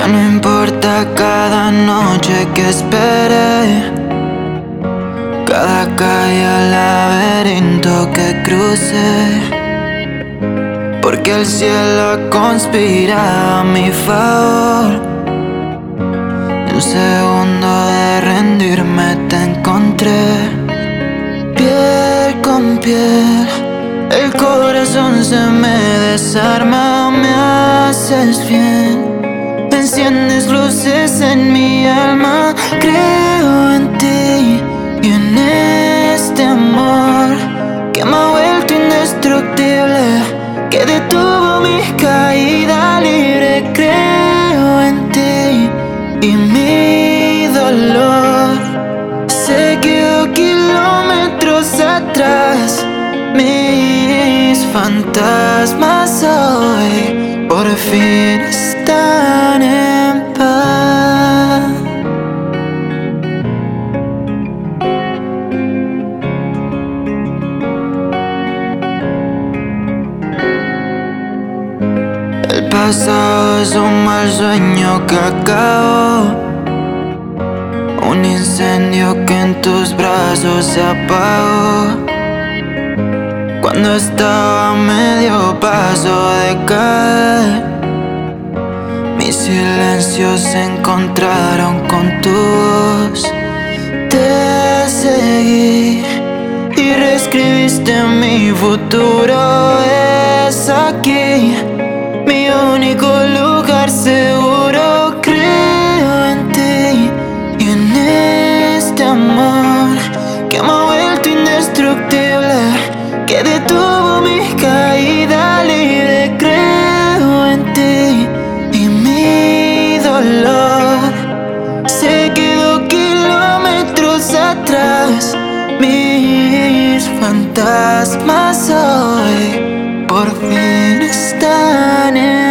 no importa cada noche que esperé, cada calle al laberinto que crucé, porque el cielo conspira a mi favor. En un segundo de rendirme te encontré, piel con piel. El corazón se me desarma, me haces bien, enciendes luces en mi alma. Creo en ti y en este amor que me ha vuelto indestructible, que detuvo mi caída libre. Creo en ti y mi dolor se quedó kilómetros atrás. Mis fantasmas hoy por fin están en paz. El pasado es un mal sueño que acabó, un incendio que en tus brazos se apagó. Cuando estaba a medio paso de caer, mis silencios se encontraron con tu voz. Te seguí y reescribiste mi futuro. Es aquí mi único lugar seguro. Creo en ti y en este amor que me ha vuelto indestructible, que detuvo mi caída libre. Creo en ti y mi dolor se quedó kilómetros atrás. Mis fantasmas hoy por fin están en